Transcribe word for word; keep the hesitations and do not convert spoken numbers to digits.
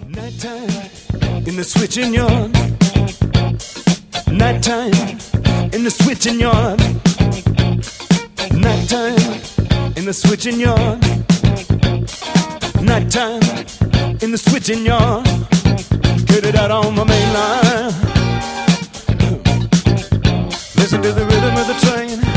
Nighttime in the switching yard. Nighttime in the switching yard. Nighttime in the switching yard. Nighttime in the switching yard. Get it out on my main line. Listen to the rhythm of the train.